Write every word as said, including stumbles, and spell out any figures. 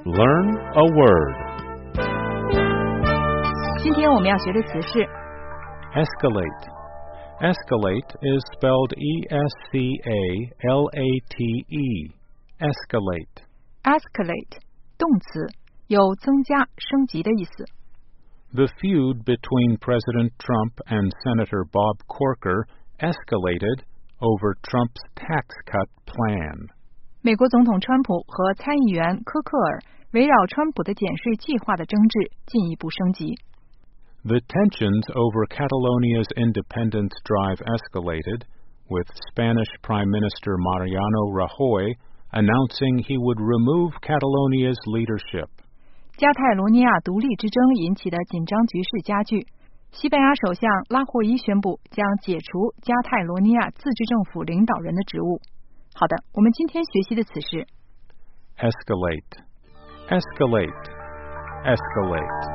Learn a word. 今天我们要学的词是 Escalate. Escalate is spelled E S C A L A T E. Escalate. escalate 动词，有增加、升级的意思。 The feud between President Trump and Senator Bob Corker escalated over Trump's tax cut plan. 美国总统川普和参议员科克尔围绕川普的减税计划的争执进一步升级。 The tensions over Catalonia's independence drive escalated, with Spanish Prime Minister Mariano Rajoy announcing he would remove Catalonia's leadership. 加泰罗尼亚独立之争引起的紧张局势加剧，西班牙首相拉霍伊宣布将解除加泰罗尼亚自治政府领导人的职务。好的，我们今天学习的词是 Escalate. Escalate. Escalate.